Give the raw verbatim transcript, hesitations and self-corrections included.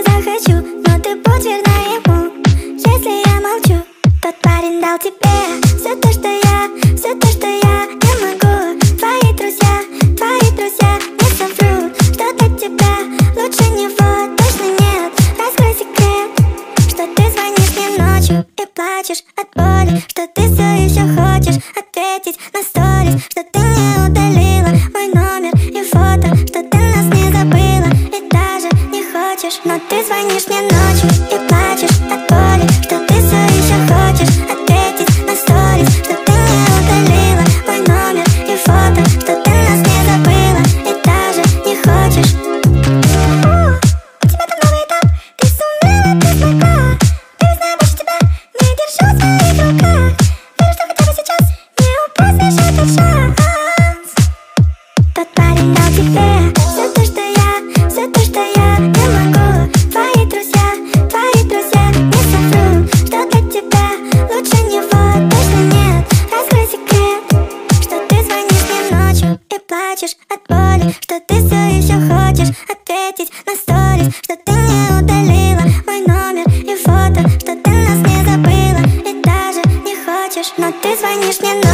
захочу, но ты будь верна ему. Если я молчу, тот парень дал тебе все то, что я, все то, что я не могу. Твои друзья, твои друзья не соврут, что для тебя лучше него точно нет. Раскрой секрет, что ты звонишь мне ночью и плачешь от боли, что ты все еще хочешь ответить на сторис, что ты не удалила мой номер и фото, что ты нас не забыла и даже не хочешь. Но ты звонишь мне ночью и плачешь от боли, что ты все еще хочешь ответить на сторис, что ты не удалила мой номер и фото, что ты нас не забыла и даже не хочешь. У тебя там новый этап, ты сумела, ты смогла. Ты знаю, больше тебя не держу в своих руках. Верю, что хотя бы сейчас не упустишь этот шанс. Тот парень дал тебе все то, что я, все то, что я не могу. Твои друзья, твои друзья не соврут, что для тебя лучше него точно нет. Раскрой секрет, что ты звонишь мне ночью и плачешь от боли, что ты все еще хочешь ответить на сторис, что ты не удалила мой номер и фото, что ты нас не забыла и даже не хочешь. Но ты звонишь мне ночью